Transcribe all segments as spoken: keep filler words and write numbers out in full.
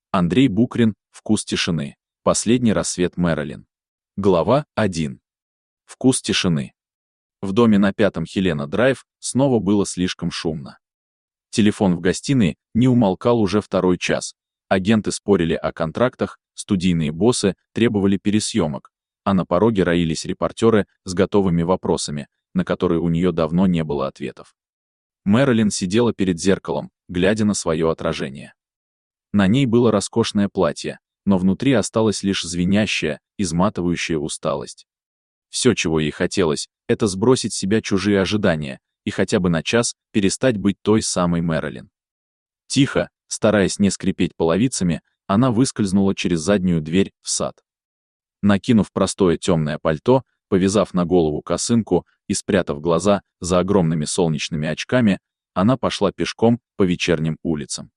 Андрей Букрин, «Вкус тишины». Последний рассвет Мэрилин. Глава один. Вкус тишины. В доме на Пятом Хелена-Драйв снова было слишком шумно. Телефон в гостиной не умолкал уже второй час. Агенты спорили о контрактах, студийные боссы требовали пересъемок, а на пороге роились репортеры с готовыми вопросами, на которые у нее давно не было ответов. Мэрилин сидела перед зеркалом, глядя на свое отражение. На ней было роскошное платье, но внутри осталась лишь звенящая, изматывающая усталость. Все, чего ей хотелось, это сбросить с себя чужие ожидания и хотя бы на час перестать быть той самой Мэрилин. Тихо, стараясь не скрипеть половицами, она выскользнула через заднюю дверь в сад. Накинув простое темное пальто, повязав на голову косынку и спрятав глаза за огромными солнечными очками, она пошла пешком по вечерним улицам.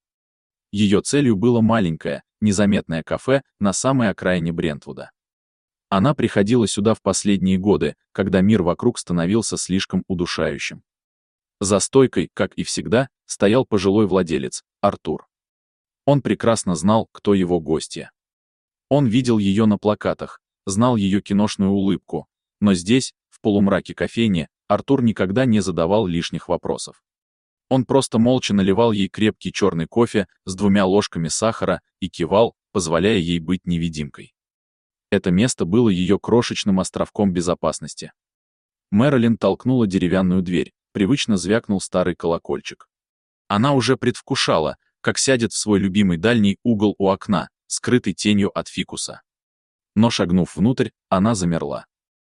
Ее целью было маленькое, незаметное кафе на самой окраине Брентвуда. Она приходила сюда в последние годы, когда мир вокруг становился слишком удушающим. За стойкой, как и всегда, стоял пожилой владелец, Артур. Он прекрасно знал, кто его гостья. Он видел ее на плакатах, знал ее киношную улыбку, но здесь, в полумраке кофейни, Артур никогда не задавал лишних вопросов. Он просто молча наливал ей крепкий черный кофе с двумя ложками сахара и кивал, позволяя ей быть невидимкой. Это место было ее крошечным островком безопасности. Мэрилин толкнула деревянную дверь, привычно звякнул старый колокольчик. Она уже предвкушала, как сядет в свой любимый дальний угол у окна, скрытый тенью от фикуса. Но шагнув внутрь, она замерла.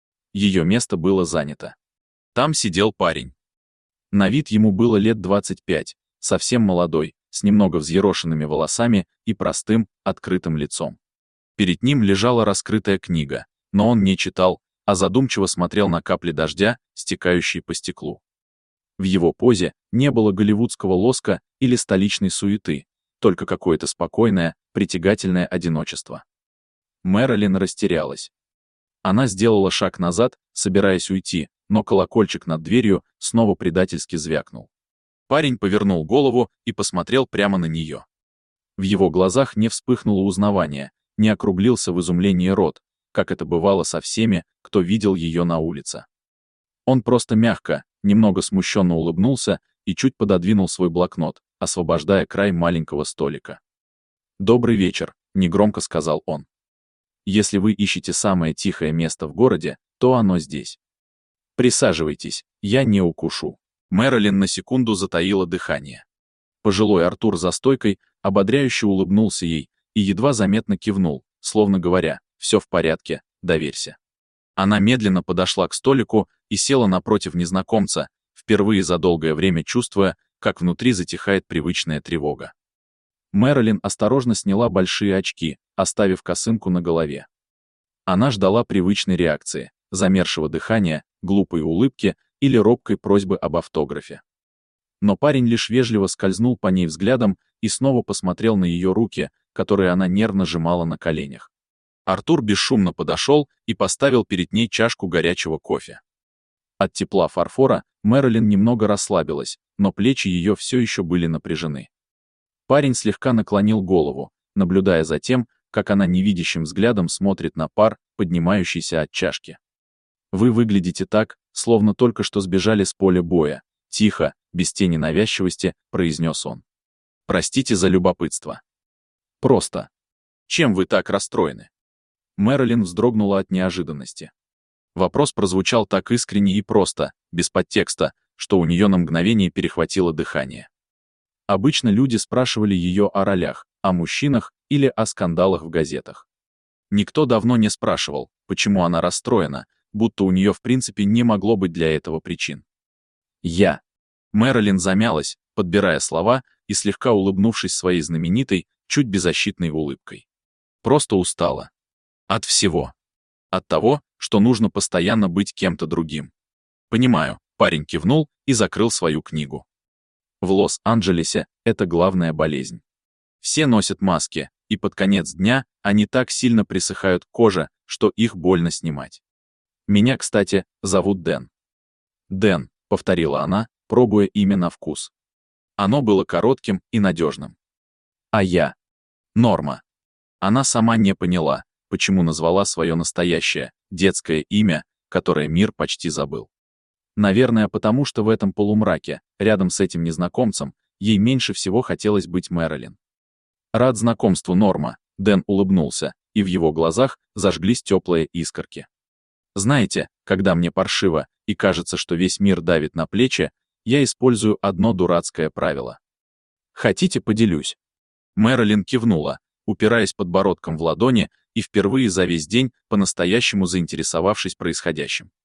Ее место было занято. Там сидел парень. На вид ему было лет двадцать пять, совсем молодой, с немного взъерошенными волосами и простым, открытым лицом. Перед ним лежала раскрытая книга, но он не читал, а задумчиво смотрел на капли дождя, стекающие по стеклу. В его позе не было голливудского лоска или столичной суеты, только какое-то спокойное, притягательное одиночество. Мэрилин растерялась. Она сделала шаг назад, собираясь уйти, но колокольчик над дверью снова предательски звякнул. Парень повернул голову и посмотрел прямо на нее. В его глазах не вспыхнуло узнавание, не округлился в изумлении рот, как это бывало со всеми, кто видел ее на улице. Он просто мягко, немного смущенно улыбнулся и чуть пододвинул свой блокнот, освобождая край маленького столика. «Добрый вечер», — негромко сказал он. «Если вы ищете самое тихое место в городе, то оно здесь. Присаживайтесь, я не укушу». Мэрилин на секунду затаила дыхание. Пожилой Артур за стойкой ободряюще улыбнулся ей и едва заметно кивнул, словно говоря: «Все в порядке, доверься». Она медленно подошла к столику и села напротив незнакомца, впервые за долгое время чувствуя, как внутри затихает привычная тревога. Мэрилин осторожно сняла большие очки, оставив косынку на голове. Она ждала привычной реакции, замершего дыхания, глупой улыбки или робкой просьбы об автографе. Но парень лишь вежливо скользнул по ней взглядом и снова посмотрел на ее руки, которые она нервно сжимала на коленях. Артур бесшумно подошел и поставил перед ней чашку горячего кофе. От тепла фарфора Мэрилин немного расслабилась, но плечи ее все еще были напряжены. Парень слегка наклонил голову, наблюдая за тем, как она невидящим взглядом смотрит на пар, поднимающийся от чашки. «Вы выглядите так, словно только что сбежали с поля боя», — тихо, без тени навязчивости, произнес он. «Простите за любопытство. Просто. Чем вы так расстроены?» Мэрилин вздрогнула от неожиданности. Вопрос прозвучал так искренне и просто, без подтекста, что у нее на мгновение перехватило дыхание. Обычно люди спрашивали ее о ролях, о мужчинах или о скандалах в газетах. Никто давно не спрашивал, почему она расстроена, будто у нее в принципе не могло быть для этого причин. «Я». Мэрилин замялась, подбирая слова и слегка улыбнувшись своей знаменитой, чуть беззащитной улыбкой. Просто устала. От всего. От того, что нужно постоянно быть кем-то другим. «Понимаю», — парень кивнул и закрыл свою книгу. В Лос-Анджелесе это главная болезнь. Все носят маски, и под конец дня они так сильно присыхают к коже, что их больно снимать. «Меня, кстати, зовут Дэн». «Дэн», — повторила она, пробуя имя на вкус. Оно было коротким и надежным. «А я». Норма. Она сама не поняла, почему назвала свое настоящее, детское имя, которое мир почти забыл. Наверное, потому что в этом полумраке, рядом с этим незнакомцем, ей меньше всего хотелось быть Мэрилин. «Рад знакомству, Норма», — Дэн улыбнулся, и в его глазах зажглись теплые искорки. «Знаете, когда мне паршиво и кажется, что весь мир давит на плечи, я использую одно дурацкое правило. Хотите, поделюсь?» Мэрилин кивнула, упираясь подбородком в ладони и впервые за весь день по-настоящему заинтересовавшись происходящим.